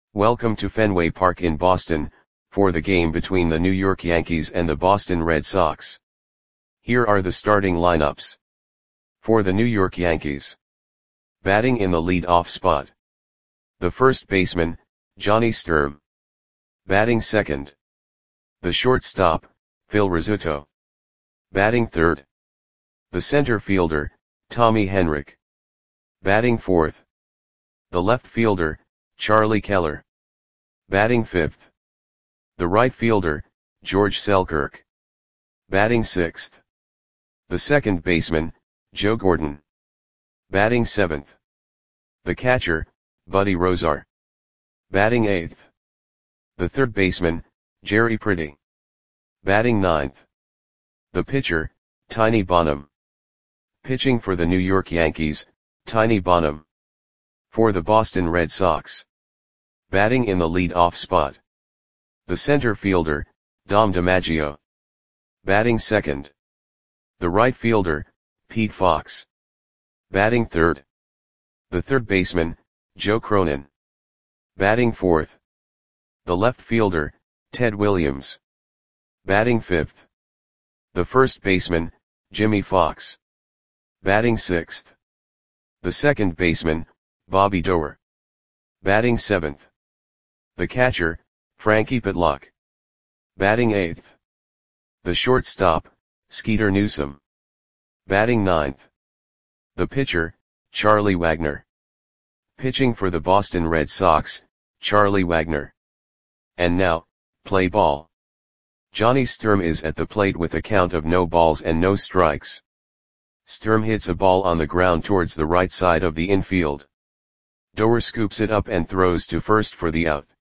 Welcome to Fenway Park in Boston, for the game between the New York Yankees and the Boston Red Sox. Here are the starting lineups. For the New York Yankees. Batting in the lead-off spot. The first baseman, Johnny Sturm. Batting second. The shortstop, Phil Rizzuto. Batting third. The center fielder, Tommy Henrich. Batting fourth. The left fielder, Charlie Keller. Batting fifth. The right fielder, George Selkirk. Batting sixth. The second baseman, Joe Gordon. Batting seventh. The catcher, Buddy Rozar. Batting eighth. The third baseman, Jerry Pretty. Batting ninth. The pitcher, Tiny Bonham. Pitching for the New York Yankees, Tiny Bonham. For the Boston Red Sox. Batting in the lead-off spot. The center fielder, Dom DiMaggio. Batting second. The right fielder, Pete Fox. Batting third. The third baseman, Joe Cronin. Batting fourth. The left fielder, Ted Williams. Batting fifth. The first baseman, Jimmy Fox. Batting sixth. The second baseman, Bobby Doerr. Batting seventh. The catcher, Frankie Pitlock. Batting eighth. The shortstop, Skeeter Newsom. Batting ninth. The pitcher, Charlie Wagner. Pitching for the Boston Red Sox, Charlie Wagner. And now, play ball. Johnny Sturm is at the plate with a count of no balls and no strikes. Sturm hits a ball on the ground towards the right side of the infield. Doerr scoops it up and throws to first for the out.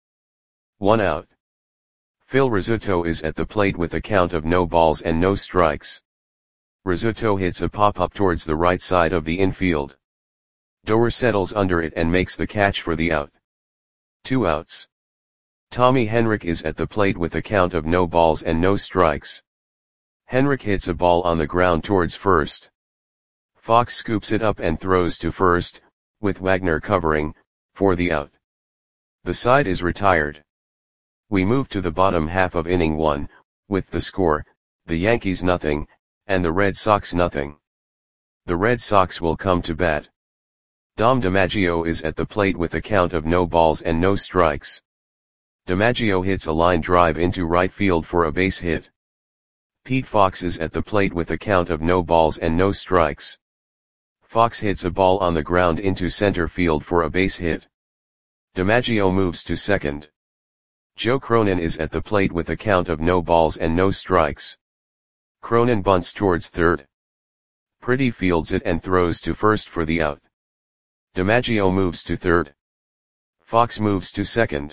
1 out. Phil Rizzuto is at the plate with a count of no balls and no strikes. Rizzuto hits a pop-up towards the right side of the infield. Doerr settles under it and makes the catch for the out. 2 outs. Tommy Henrich is at the plate with a count of no balls and no strikes. Henrich hits a ball on the ground towards first. Fox scoops it up and throws to first, with Wagner covering, for the out. The side is retired. We move to the bottom half of inning 1, with the score, the Yankees nothing, and the Red Sox nothing. The Red Sox will come to bat. Dom DiMaggio is at the plate with a count of no balls and no strikes. DiMaggio hits a line drive into right field for a base hit. Pete Fox is at the plate with a count of no balls and no strikes. Fox hits a ball on the ground into center field for a base hit. DiMaggio moves to second. Joe Cronin is at the plate with a count of no balls and no strikes. Cronin bunts towards third. Pretty fields it and throws to first for the out. DiMaggio moves to third. Fox moves to second.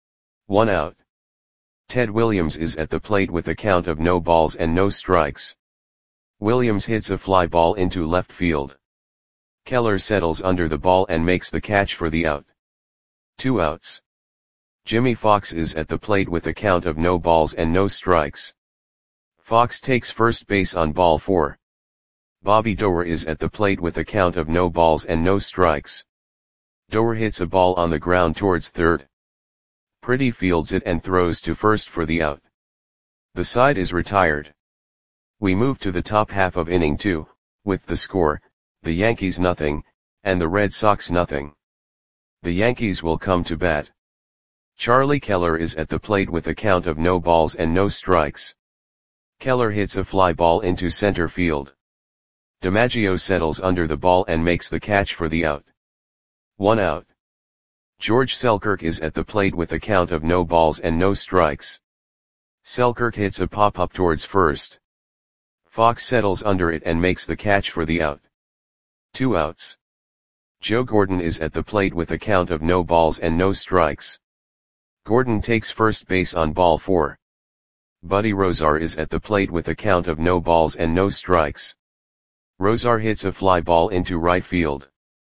1 out. Ted Williams is at the plate with a count of no balls and no strikes. Williams hits a fly ball into left field. Keller settles under the ball and makes the catch for the out. 2 outs. Jimmy Fox is at the plate with a count of no balls and no strikes. Fox takes first base on ball 4. Bobby Doerr is at the plate with a count of no balls and no strikes. Doerr hits a ball on the ground towards third. Pretty fields it and throws to first for the out. The side is retired. We move to the top half of inning 2, with the score, the Yankees nothing, and the Red Sox nothing. The Yankees will come to bat. Charlie Keller is at the plate with a count of no balls and no strikes. Keller hits a fly ball into center field. DiMaggio settles under the ball and makes the catch for the out. 1 out. George Selkirk is at the plate with a count of no balls and no strikes. Selkirk hits a pop-up towards first. Fox settles under it and makes the catch for the out. 2 outs. Joe Gordon is at the plate with a count of no balls and no strikes. Gordon takes first base on ball 4. Buddy Rozar is at the plate with a count of no balls and no strikes. Rozar hits a fly ball into right field.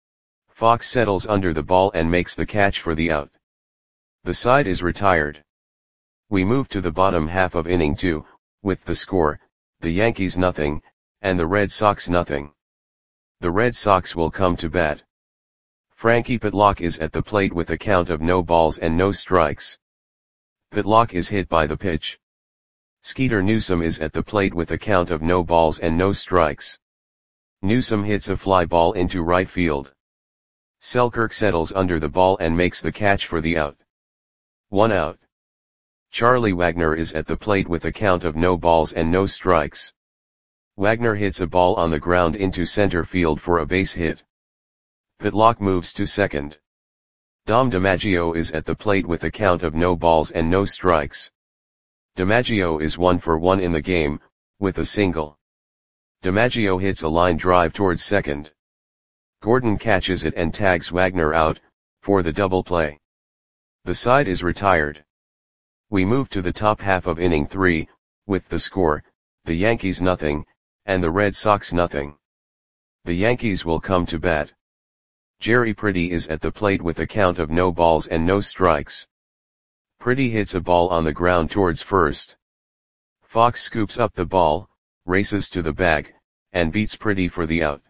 Fox settles under the ball and makes the catch for the out. The side is retired. We move to the bottom half of inning 2, with the score, the Yankees nothing, and the Red Sox nothing. The Red Sox will come to bat. Frankie Pitlock is at the plate with a count of no balls and no strikes. Pitlock is hit by the pitch. Skeeter Newsom is at the plate with a count of no balls and no strikes. Newsom hits a fly ball into right field. Selkirk settles under the ball and makes the catch for the out. 1 out. Charlie Wagner is at the plate with a count of no balls and no strikes. Wagner hits a ball on the ground into center field for a base hit. Pitlock moves to second. Dom DiMaggio is at the plate with a count of no balls and no strikes. DiMaggio is 1 for 1 in the game, with a single. DiMaggio hits a line drive towards second. Gordon catches it and tags Wagner out, for the double play. The side is retired. We move to the top half of inning 3, with the score, the Yankees nothing, and the Red Sox nothing. The Yankees will come to bat. Jerry Pretty is at the plate with a count of no balls and no strikes. Pretty hits a ball on the ground towards first. Fox scoops up the ball, races to the bag, and beats Pretty for the out.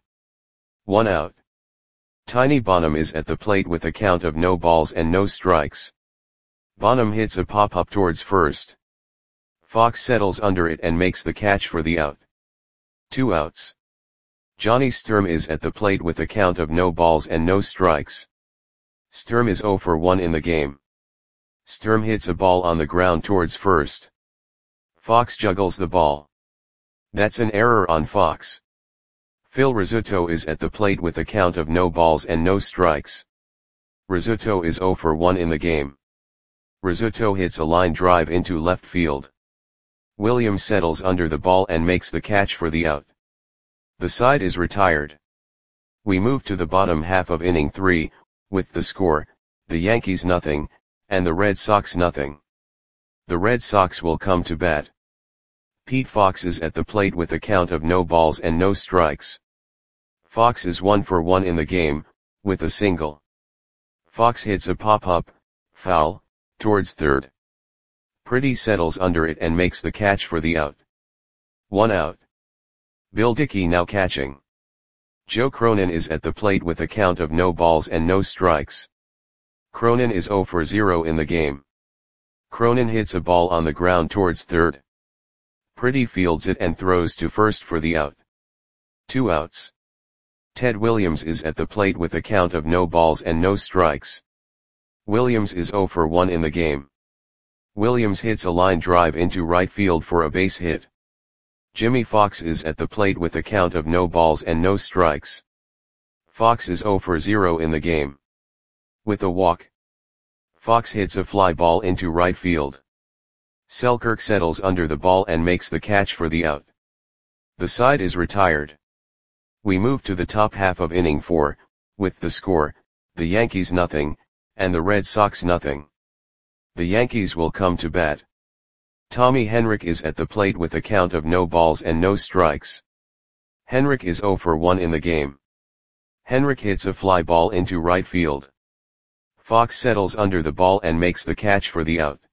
1 out. Tiny Bonham is at the plate with a count of no balls and no strikes. Bonham hits a pop-up towards first. Fox settles under it and makes the catch for the out. 2 outs. Johnny Sturm is at the plate with a count of no balls and no strikes. Sturm is 0 for 1 in the game. Sturm hits a ball on the ground towards first. Fox juggles the ball. That's an error on Fox. Phil Rizzuto is at the plate with a count of no balls and no strikes. Rizzuto is 0 for 1 in the game. Rizzuto hits a line drive into left field. Williams settles under the ball and makes the catch for the out. The side is retired. We move to the bottom half of inning 3, with the score, the Yankees nothing, and the Red Sox nothing. The Red Sox will come to bat. Pete Fox is at the plate with a count of no balls and no strikes. Fox is 1 for 1 in the game, with a single. Fox hits a pop-up, foul, towards third. Pretty settles under it and makes the catch for the out. 1 out. Bill Dickey now catching. Joe Cronin is at the plate with a count of no balls and no strikes. Cronin is 0 for 0 in the game. Cronin hits a ball on the ground towards third. Pretty fields it and throws to first for the out. 2 outs. Ted Williams is at the plate with a count of no balls and no strikes. Williams is 0 for 1 in the game. Williams hits a line drive into right field for a base hit. Jimmy Fox is at the plate with a count of no balls and no strikes. Fox is 0 for 0 in the game. With a walk. Fox hits a fly ball into right field. Selkirk settles under the ball and makes the catch for the out. The side is retired. We move to the top half of inning 4, with the score, the Yankees nothing, and the Red Sox nothing. The Yankees will come to bat. Tommy Henrich is at the plate with a count of no balls and no strikes. Henrich is 0 for 1 in the game. Henrich hits a fly ball into right field. Fox settles under the ball and makes the catch for the out.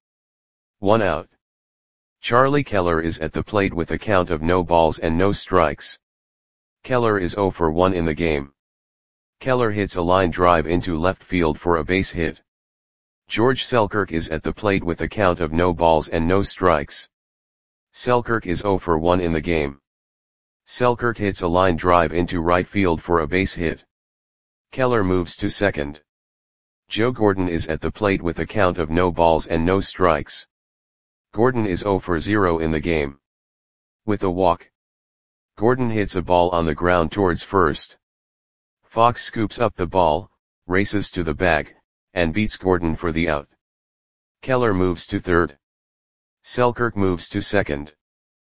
1 out. Charlie Keller is at the plate with a count of no balls and no strikes. Keller is 0 for 1 in the game. Keller hits a line drive into left field for a base hit. George Selkirk is at the plate with a count of no balls and no strikes. Selkirk is 0 for 1 in the game. Selkirk hits a line drive into right field for a base hit. Keller moves to second. Joe Gordon is at the plate with a count of no balls and no strikes. Gordon is 0 for 0 in the game. With a walk. Gordon hits a ball on the ground towards first. Fox scoops up the ball, races to the bag, and beats Gordon for the out. Keller moves to third. Selkirk moves to second.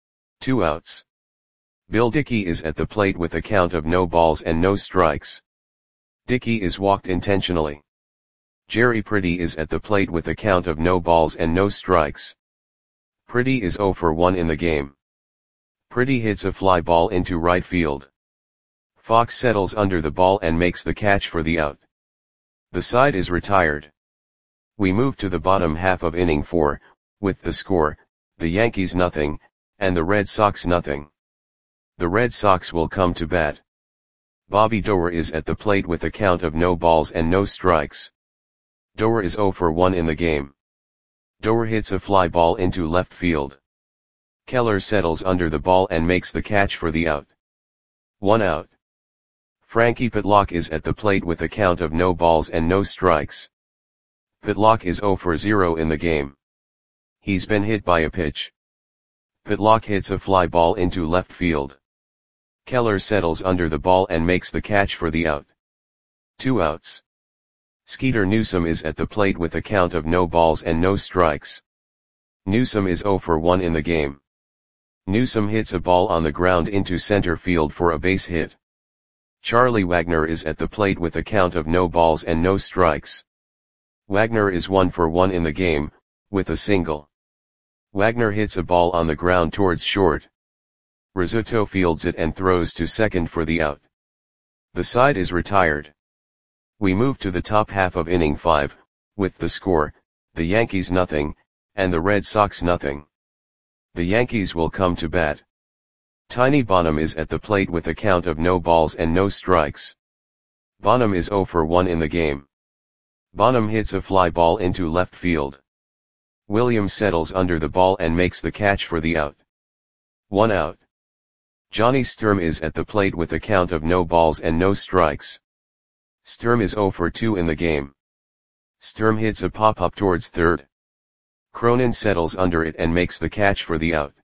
2 outs. Bill Dickey is at the plate with a count of no balls and no strikes. Dickey is walked intentionally. Jerry Pretty is at the plate with a count of no balls and no strikes. Pretty is 0 for 1 in the game. Pretty hits a fly ball into right field. Fox settles under the ball and makes the catch for the out. The side is retired. We move to the bottom half of inning 4, with the score, the Yankees nothing, and the Red Sox nothing. The Red Sox will come to bat. Bobby Doerr is at the plate with a count of no balls and no strikes. Doerr is 0 for 1 in the game. Doerr hits a fly ball into left field. Keller settles under the ball and makes the catch for the out. 1 out. Frankie Pitlock is at the plate with a count of no balls and no strikes. Pitlock is 0 for 0 in the game. He's been hit by a pitch. Pitlock hits a fly ball into left field. Keller settles under the ball and makes the catch for the out. 2 outs. Skeeter Newsome is at the plate with a count of no balls and no strikes. Newsome is 0 for 1 in the game. Newsome hits a ball on the ground into center field for a base hit. Charlie Wagner is at the plate with a count of no balls and no strikes. Wagner is 1 for 1 in the game, with a single. Wagner hits a ball on the ground towards short. Rizzuto fields it and throws to second for the out. The side is retired. We move to the top half of inning 5, with the score, the Yankees nothing, and the Red Sox nothing. The Yankees will come to bat. Tiny Bonham is at the plate with a count of no balls and no strikes. Bonham is 0 for 1 in the game. Bonham hits a fly ball into left field. Williams settles under the ball and makes the catch for the out. 1 out. Johnny Sturm is at the plate with a count of no balls and no strikes. Sturm is 0 for 2 in the game. Sturm hits a pop-up towards third. Cronin settles under it and makes the catch for the out.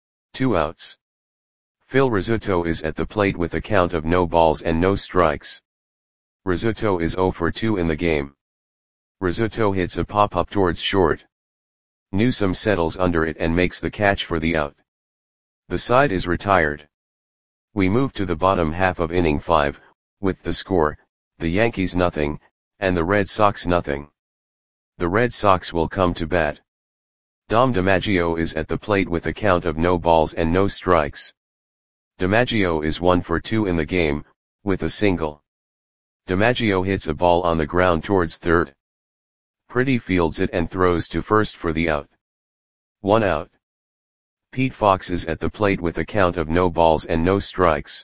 2 outs. Phil Rizzuto is at the plate with a count of no balls and no strikes. Rizzuto is 0 for 2 in the game. Rizzuto hits a pop-up towards short. Newsome settles under it and makes the catch for the out. The side is retired. We move to the bottom half of inning 5, with the score, the Yankees nothing, and the Red Sox nothing. The Red Sox will come to bat. Dom DiMaggio is at the plate with a count of no balls and no strikes. DiMaggio is 1 for 2 in the game, with a single. DiMaggio hits a ball on the ground towards third. Pretty fields it and throws to first for the out. 1 out. Pete Fox is at the plate with a count of no balls and no strikes.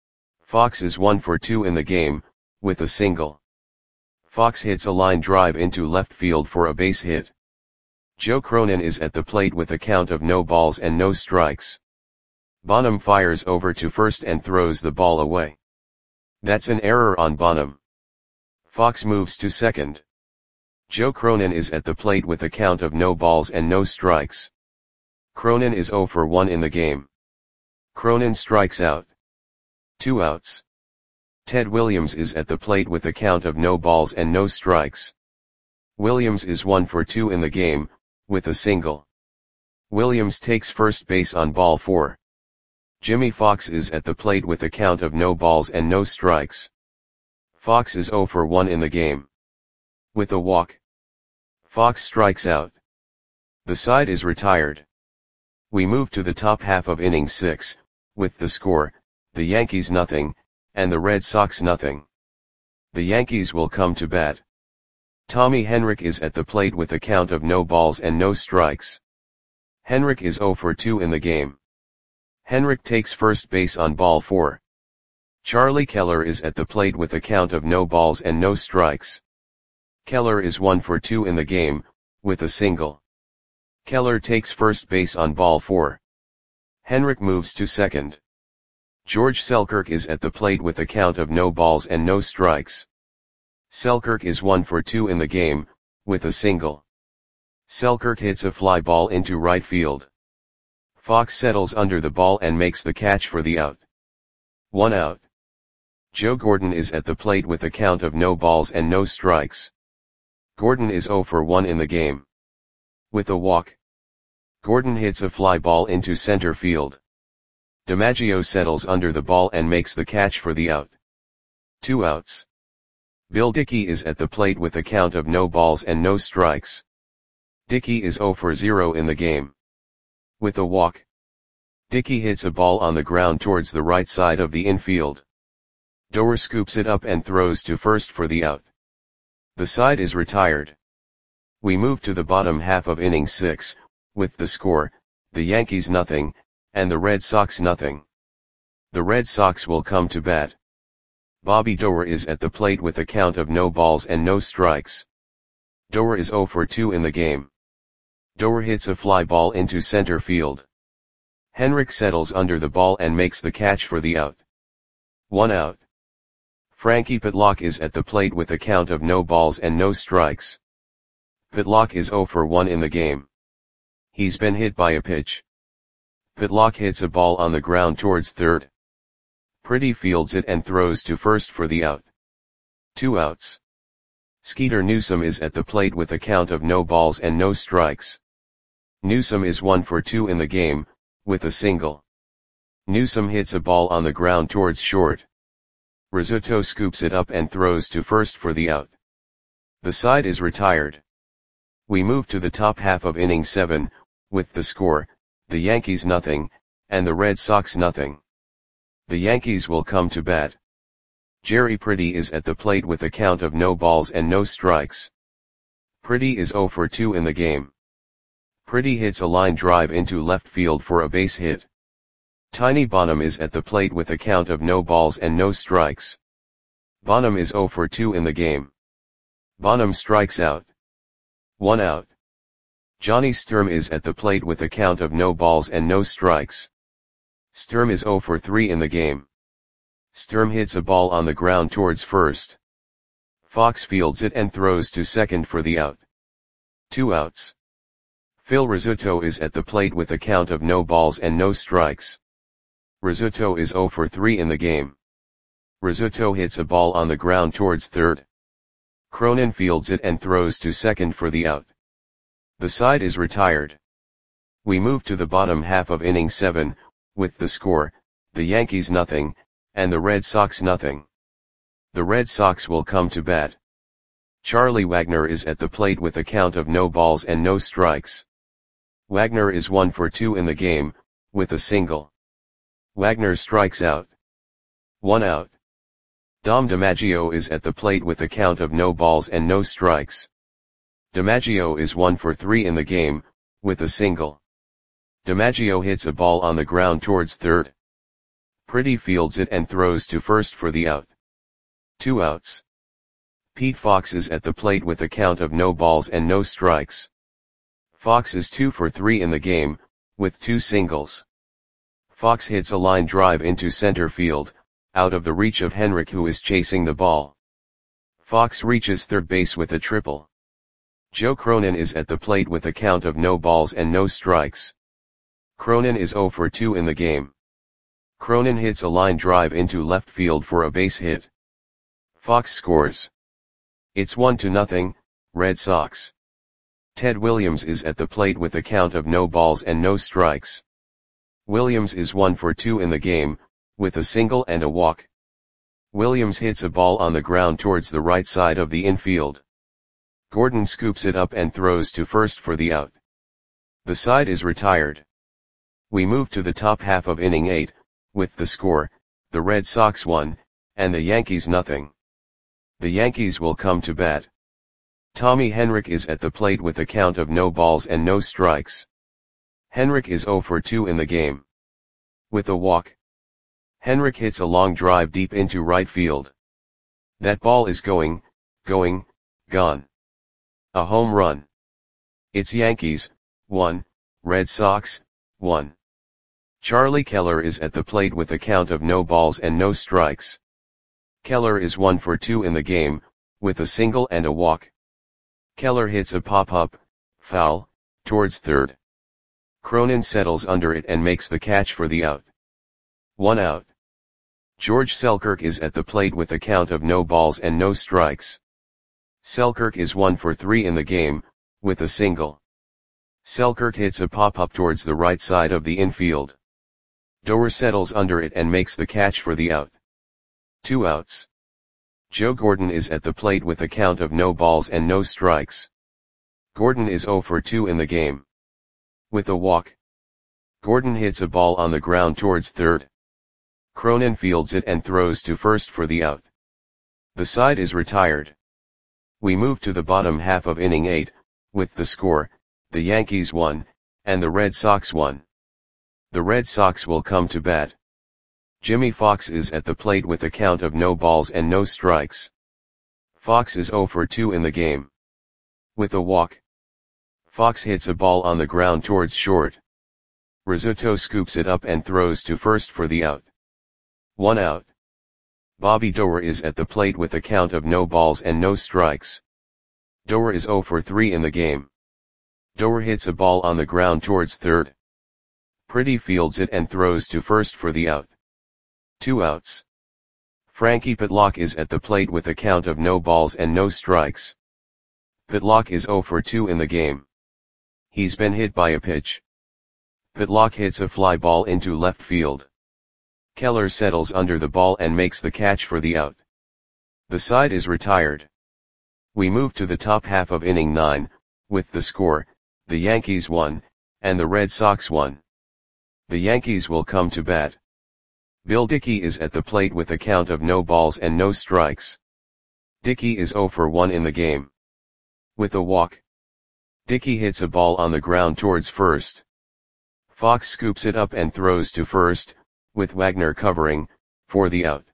Fox is 1 for 2 in the game, with a single. Fox hits a line drive into left field for a base hit. Joe Cronin is at the plate with a count of no balls and no strikes. Bonham fires over to first and throws the ball away. That's an error on Bonham. Fox moves to second. Joe Cronin is at the plate with a count of no balls and no strikes. Cronin is 0 for 1 in the game. Cronin strikes out. 2 outs. Ted Williams is at the plate with a count of no balls and no strikes. Williams is 1 for 2 in the game, with a single. Williams takes first base on ball 4. Jimmy Fox is at the plate with a count of no balls and no strikes. Fox is 0 for 1 in the game. With a walk. Fox strikes out. The side is retired. We move to the top half of inning 6, with the score, the Yankees nothing, and the Red Sox nothing. The Yankees will come to bat. Tommy Henrich is at the plate with a count of no balls and no strikes. Henrich is 0 for 2 in the game. Henrich takes first base on ball 4. Charlie Keller is at the plate with a count of no balls and no strikes. Keller is 1 for 2 in the game, with a single. Keller takes first base on ball 4. Henrich moves to second. George Selkirk is at the plate with a count of no balls and no strikes. Selkirk is 1 for 2 in the game, with a single. Selkirk hits a fly ball into right field. Fox settles under the ball and makes the catch for the out. 1 out. Joe Gordon is at the plate with a count of no balls and no strikes. Gordon is 0 for 1 in the game. With a walk. Gordon hits a fly ball into center field. DiMaggio settles under the ball and makes the catch for the out. 2 outs. Bill Dickey is at the plate with a count of no balls and no strikes. Dickey is 0 for 0 in the game. With a walk. Dickey hits a ball on the ground towards the right side of the infield. Doerr scoops it up and throws to first for the out. The side is retired. We move to the bottom half of inning 6, with the score, the Yankees nothing, and the Red Sox nothing. The Red Sox will come to bat. Bobby Doerr is at the plate with a count of no balls and no strikes. Doerr is 0 for 2 in the game. Doerr hits a fly ball into center field. Henrik settles under the ball and makes the catch for the out. 1 out. Frankie Pitlock is at the plate with a count of no balls and no strikes. Pitlock is 0 for 1 in the game. He's been hit by a pitch. Pitlock hits a ball on the ground towards third. Pretty fields it and throws to first for the out. 2 outs. Skeeter Newsome is at the plate with a count of no balls and no strikes. Newsome is 1 for 2 in the game, with a single. Newsome hits a ball on the ground towards short. Rizzuto scoops it up and throws to first for the out. The side is retired. We move to the top half of inning 7, with the score, the Yankees nothing, and the Red Sox nothing. The Yankees will come to bat. Jerry Pretty is at the plate with a count of no balls and no strikes. Pretty is 0 for 2 in the game. Pretty hits a line drive into left field for a base hit. Tiny Bonham is at the plate with a count of no balls and no strikes. Bonham is 0 for 2 in the game. Bonham strikes out. 1 out. Johnny Sturm is at the plate with a count of no balls and no strikes. Sturm is 0 for 3 in the game. Sturm hits a ball on the ground towards first. Fox fields it and throws to second for the out. 2 outs. Phil Rizzuto is at the plate with a count of no balls and no strikes. Rizzuto is 0 for 3 in the game. Rizzuto hits a ball on the ground towards third. Cronin fields it and throws to second for the out. The side is retired. We move to the bottom half of inning 7, with the score, the Yankees nothing, and the Red Sox nothing. The Red Sox will come to bat. Charlie Wagner is at the plate with a count of no balls and no strikes. Wagner is 1 for 2 in the game, with a single. Wagner strikes out. 1 out. Dom DiMaggio is at the plate with a count of no balls and no strikes. DiMaggio is 1 for 3 in the game, with a single. DiMaggio hits a ball on the ground towards third. Pretty fields it and throws to first for the out. 2 outs. Pete Fox is at the plate with a count of no balls and no strikes. Fox is 2 for 3 in the game, with 2 singles. Fox hits a line drive into center field, out of the reach of Henrik, who is chasing the ball. Fox reaches third base with a triple. Joe Cronin is at the plate with a count of no balls and no strikes. Cronin is 0 for 2 in the game. Cronin hits a line drive into left field for a base hit. Fox scores. It's 1-0, Red Sox. Ted Williams is at the plate with a count of no balls and no strikes. Williams is 1 for 2 in the game, with a single and a walk. Williams hits a ball on the ground towards the right side of the infield. Gordon scoops it up and throws to first for the out. The side is retired. We move to the top half of inning 8, with the score, the Red Sox 1, and the Yankees nothing. The Yankees will come to bat. Tommy Henrik is at the plate with a count of no balls and no strikes. Henrik is 0 for 2 in the game. With a walk. Henrik hits a long drive deep into right field. That ball is going, gone. A home run. It's Yankees, 1, Red Sox, 1. Charlie Keller is at the plate with a count of no balls and no strikes. Keller is 1 for 2 in the game, with a single and a walk. Keller hits a pop-up, foul, towards third. Cronin settles under it and makes the catch for the out. 1 out. George Selkirk is at the plate with a count of no balls and no strikes. Selkirk is 1 for 3 in the game, with a single. Selkirk hits a pop-up towards the right side of the infield. Doerr settles under it and makes the catch for the out. 2 outs. Joe Gordon is at the plate with a count of no balls and no strikes. Gordon is 0 for 2 in the game. With a walk. Gordon hits a ball on the ground towards third. Cronin fields it and throws to first for the out. The side is retired. We move to the bottom half of inning 8, with the score, the Yankees 1, and the Red Sox 1. The Red Sox will come to bat. Jimmy Fox is at the plate with a count of no balls and no strikes. Fox is 0 for 2 in the game. With a walk, Fox hits a ball on the ground towards short. Rizzuto scoops it up and throws to first for the out. 1 out. Bobby Doerr is at the plate with a count of no balls and no strikes. Doerr is 0 for 3 in the game. Doerr hits a ball on the ground towards third. Pretty fields it and throws to first for the out. 2 outs. Frankie Pitlock is at the plate with a count of no balls and no strikes. Pitlock is 0 for 2 in the game. He's been hit by a pitch. Pitlock hits a fly ball into left field. Keller settles under the ball and makes the catch for the out. The side is retired. We move to the top half of inning 9, with the score, the Yankees 1, and the Red Sox 1. The Yankees will come to bat. Bill Dickey is at the plate with a count of no balls and no strikes. Dickey is 0 for 1 in the game. With a walk, Dickey hits a ball on the ground towards first. Fox scoops it up and throws to first, with Wagner covering, for the out.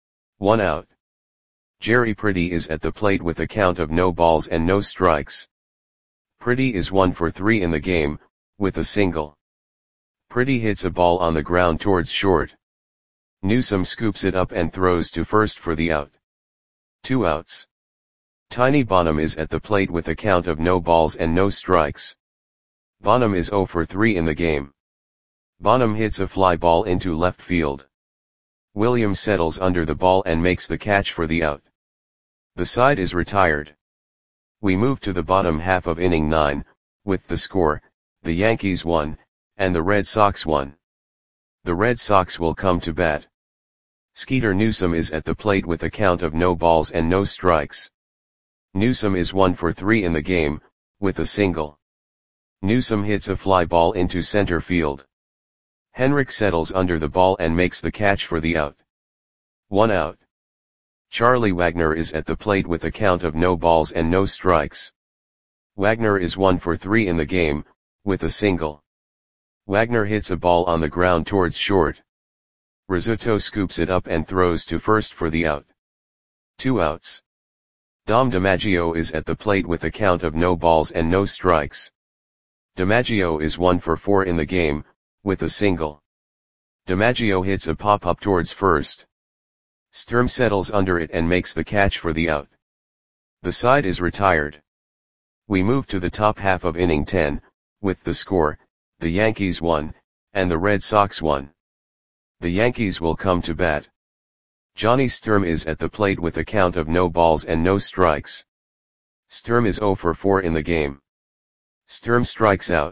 1 out. Jerry Pretty is at the plate with a count of no balls and no strikes. Pretty is 1 for 3 in the game, with a single. Pretty hits a ball on the ground towards short. Newsome scoops it up and throws to first for the out. 2 outs. Tiny Bonham is at the plate with a count of no balls and no strikes. Bonham is 0 for 3 in the game. Bonham hits a fly ball into left field. Williams settles under the ball and makes the catch for the out. The side is retired. We move to the bottom half of inning 9, with the score, the Yankees 1, and the Red Sox 1. The Red Sox will come to bat. Skeeter Newsome is at the plate with a count of no balls and no strikes. Newsome is 1 for 3 in the game, with a single. Newsome hits a fly ball into center field. Henrik settles under the ball and makes the catch for the out. 1 out. Charlie Wagner is at the plate with a count of no balls and no strikes. Wagner is 1 for 3 in the game, with a single. Wagner hits a ball on the ground towards short. Rizzuto scoops it up and throws to first for the out. 2 outs. Dom DiMaggio is at the plate with a count of no balls and no strikes. DiMaggio is 1 for 4 in the game, with a single. DiMaggio hits a pop-up towards first. Sturm settles under it and makes the catch for the out. The side is retired. We move to the top half of inning 10, with the score, the Yankees 1, and the Red Sox 1. The Yankees will come to bat. Johnny Sturm is at the plate with a count of no balls and no strikes. Sturm is 0 for 4 in the game. Sturm strikes out.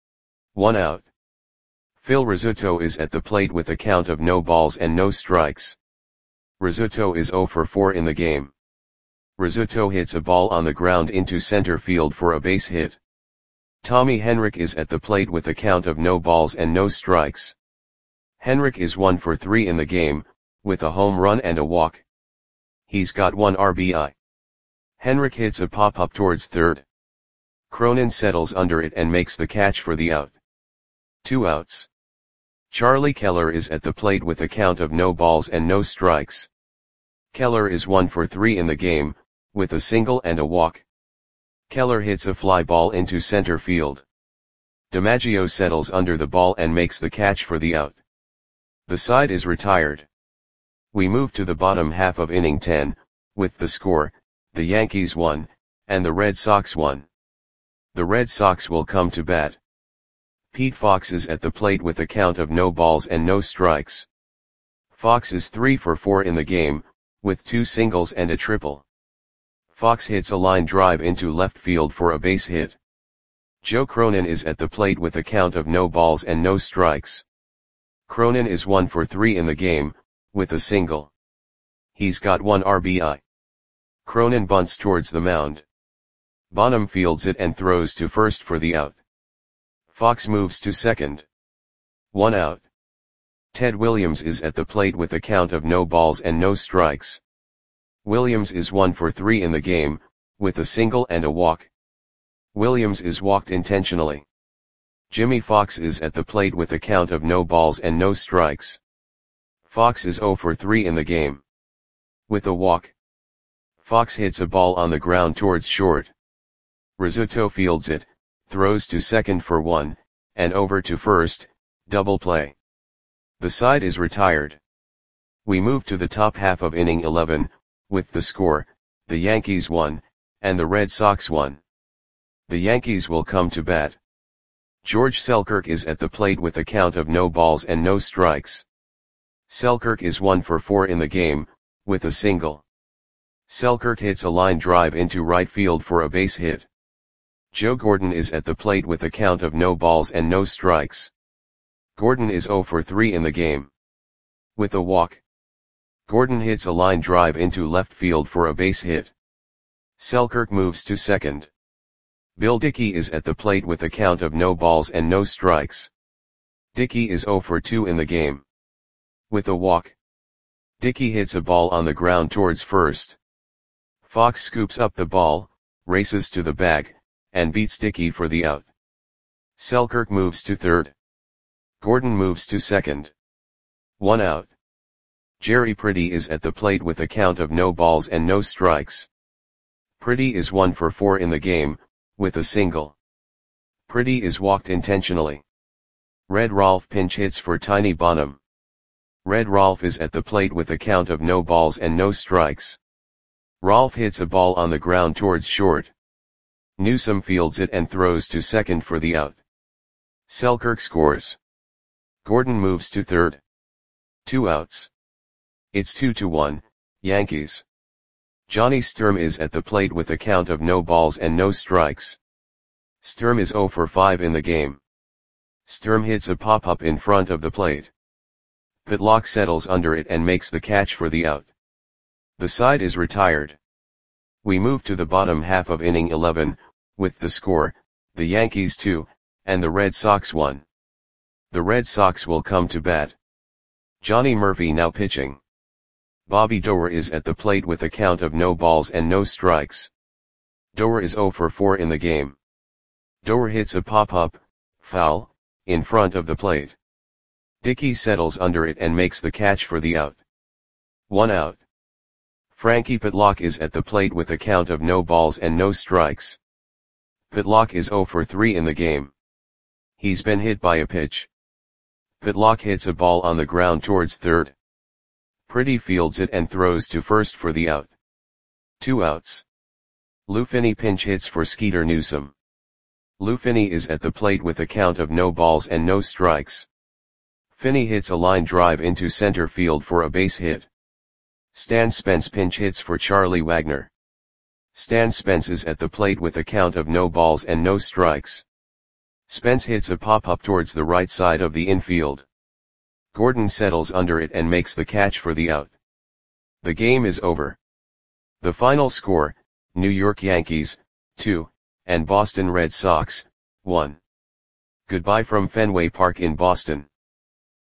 1 out. Phil Rizzuto is at the plate with a count of no balls and no strikes. Rizzuto is 0 for 4 in the game. Rizzuto hits a ball on the ground into center field for a base hit. Tommy Henrik is at the plate with a count of no balls and no strikes. Henrik is 1 for 3 in the game, with a home run and a walk. He's got 1 RBI. Henrik hits a pop-up towards third. Cronin settles under it and makes the catch for the out. 2 outs. Charlie Keller is at the plate with a count of no balls and no strikes. Keller is 1 for 3 in the game, with a single and a walk. Keller hits a fly ball into center field. DiMaggio settles under the ball and makes the catch for the out. The side is retired. We move to the bottom half of inning 10, with the score, the Yankees 1, and the Red Sox 1. The Red Sox will come to bat. Pete Fox is at the plate with a count of no balls and no strikes. Fox is 3 for 4 in the game, with 2 singles and a triple. Fox hits a line drive into left field for a base hit. Joe Cronin is at the plate with a count of no balls and no strikes. Cronin is 1 for 3 in the game, with a single. He's got 1 RBI. Cronin bunts towards the mound. Bonham fields it and throws to first for the out. Fox moves to second. 1 out. Ted Williams is at the plate with a count of no balls and no strikes. Williams is 1 for 3 in the game, with a single and a walk. Williams is walked intentionally. Jimmy Fox is at the plate with a count of no balls and no strikes. Fox is 0 for 3 in the game. With a walk, Fox hits a ball on the ground towards short. Rizzuto fields it, throws to second for 1, and over to first, double play. The side is retired. We move to the top half of inning 11, with the score, the Yankees 1, and the Red Sox 1. The Yankees will come to bat. George Selkirk is at the plate with a count of no balls and no strikes. Selkirk is 1 for 4 in the game, with a single. Selkirk hits a line drive into right field for a base hit. Joe Gordon is at the plate with a count of no balls and no strikes. Gordon is 0 for 3 in the game. With a walk, Gordon hits a line drive into left field for a base hit. Selkirk moves to second. Bill Dickey is at the plate with a count of no balls and no strikes. Dickey is 0 for 2 in the game. With a walk, Dickey hits a ball on the ground towards first. Fox scoops up the ball, races to the bag, and beats Dickey for the out. Selkirk moves to third. Gordon moves to second. 1 out. Jerry Pretty is at the plate with a count of no balls and no strikes. Pretty is 1 for 4 in the game, with a single. Pretty is walked intentionally. Red Rolfe pinch hits for Tiny Bonham. Red Rolfe is at the plate with a count of no balls and no strikes. Rolfe hits a ball on the ground towards short. Newsome fields it and throws to second for the out. Selkirk scores. Gordon moves to third. 2 outs. It's 2-1, Yankees. Johnny Sturm is at the plate with a count of no balls and no strikes. Sturm is 0 for 5 in the game. Sturm hits a pop-up in front of the plate. Pitlock settles under it and makes the catch for the out. The side is retired. We move to the bottom half of inning 11, with the score, the Yankees 2, and the Red Sox 1. The Red Sox will come to bat. Johnny Murphy now pitching. Bobby Doerr is at the plate with a count of no balls and no strikes. Doerr is 0 for 4 in the game. Doerr hits a pop-up, foul, in front of the plate. Dickey settles under it and makes the catch for the out. 1 out. Frankie Pitlock is at the plate with a count of no balls and no strikes. Pitlock is 0 for 3 in the game. He's been hit by a pitch. Pitlock hits a ball on the ground towards third. Pretty fields it and throws to first for the out. 2 outs. Lou Finney pinch hits for Skeeter Newsome. Lou Finney is at the plate with a count of no balls and no strikes. Finney hits a line drive into center field for a base hit. Stan Spence pinch hits for Charlie Wagner. Stan Spence is at the plate with a count of no balls and no strikes. Spence hits a pop-up towards the right side of the infield. Gordon settles under it and makes the catch for the out. The game is over. The final score, New York Yankees, 2, and Boston Red Sox, 1. Goodbye from Fenway Park in Boston.